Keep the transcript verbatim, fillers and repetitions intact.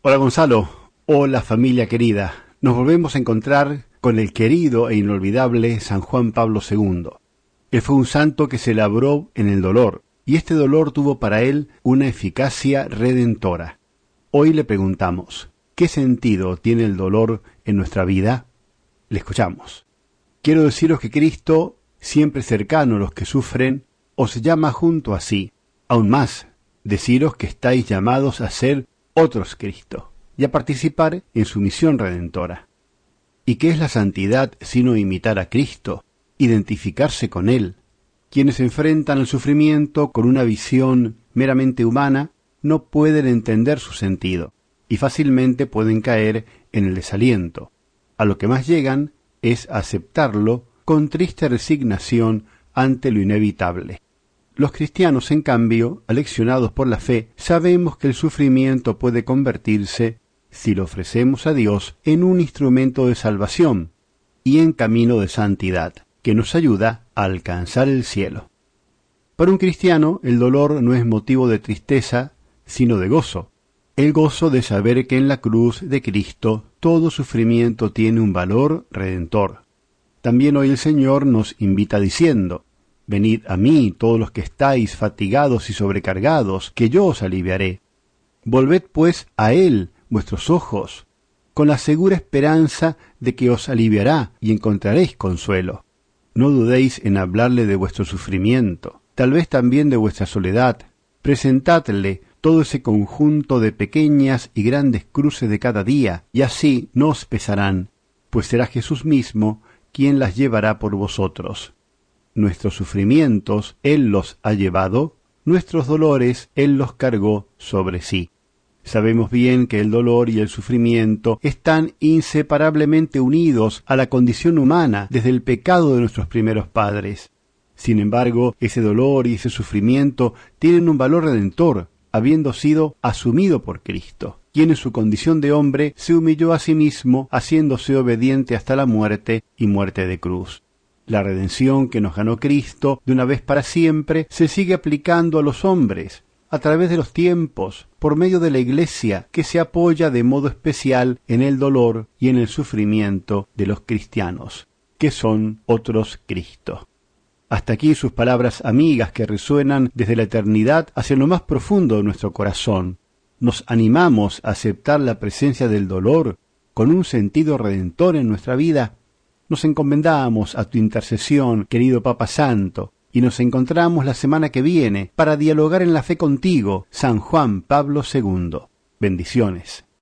Hola Gonzalo, hola familia querida. Nos volvemos a encontrar con el querido e inolvidable San Juan Pablo segundo. Él fue un santo que se labró en el dolor, y este dolor tuvo para él una eficacia redentora. Hoy le preguntamos, ¿qué sentido tiene el dolor en nuestra vida? Le escuchamos. Quiero deciros que Cristo, siempre cercano a los que sufren, os llama junto a sí. Aún más, deciros que estáis llamados a ser otros Cristo y a participar en su misión redentora. ¿Y qué es la santidad sino imitar a Cristo, identificarse con Él? Quienes enfrentan el sufrimiento con una visión meramente humana no pueden entender su sentido y fácilmente pueden caer en el desaliento. A lo que más llegan es aceptarlo con triste resignación ante lo inevitable. Los cristianos, en cambio, aleccionados por la fe, sabemos que el sufrimiento puede convertirse, si lo ofrecemos a Dios, en un instrumento de salvación y en camino de santidad, que nos ayuda a alcanzar el cielo. Para un cristiano, el dolor no es motivo de tristeza, sino de gozo. El gozo de saber que en la cruz de Cristo todo sufrimiento tiene un valor redentor. También hoy el Señor nos invita diciendo: Venid a mí, todos los que estáis fatigados y sobrecargados, que yo os aliviaré. Volved pues a Él vuestros ojos, con la segura esperanza de que os aliviará y encontraréis consuelo. No dudéis en hablarle de vuestro sufrimiento, tal vez también de vuestra soledad. Presentadle todo ese conjunto de pequeñas y grandes cruces de cada día, y así no os pesarán, pues será Jesús mismo quien las llevará por vosotros. Nuestros sufrimientos Él los ha llevado, nuestros dolores Él los cargó sobre sí. Sabemos bien que el dolor y el sufrimiento están inseparablemente unidos a la condición humana desde el pecado de nuestros primeros padres. Sin embargo, ese dolor y ese sufrimiento tienen un valor redentor, habiendo sido asumido por Cristo, quien en su condición de hombre se humilló a sí mismo, haciéndose obediente hasta la muerte y muerte de cruz. La redención que nos ganó Cristo de una vez para siempre se sigue aplicando a los hombres, a través de los tiempos, por medio de la Iglesia, que se apoya de modo especial en el dolor y en el sufrimiento de los cristianos, que son otros Cristo. Hasta aquí sus palabras amigas que resuenan desde la eternidad hacia lo más profundo de nuestro corazón. Nos animamos a aceptar la presencia del dolor con un sentido redentor en nuestra vida. Nos encomendamos a tu intercesión, querido Papa Santo, y nos encontramos la semana que viene para dialogar en la fe contigo, San Juan Pablo segundo. Bendiciones.